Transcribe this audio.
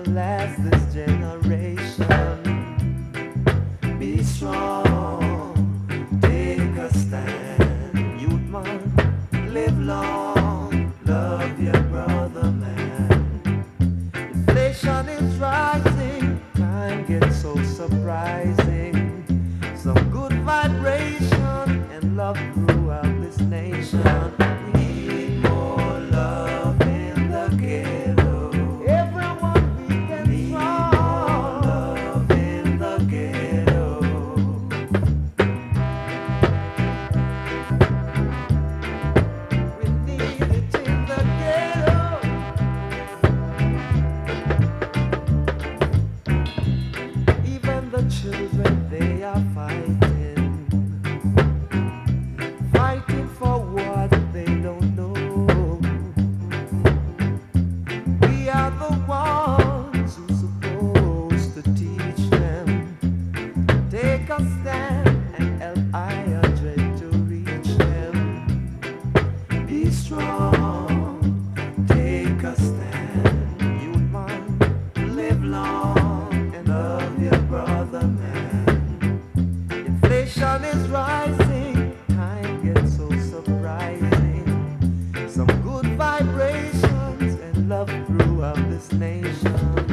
last this generation. Be strong, take a stand. Youth man, live long, love your brother man. Inflation is rising, time gets so surprising. Some good vibration and love throughout this nation. We need more love in the ghetto. Everyone we can need more love in the ghetto. We need it in the ghetto. Even the children, they are fighting, fighting for what they don't know. We are the ones who's supposed to teach them. Take a stand and help I dread to reach them. Be strong, take a stand. You man, live long and love your brother man. Inflation is rising, time gets so surprising. Some good vibrations and love throughout this nation.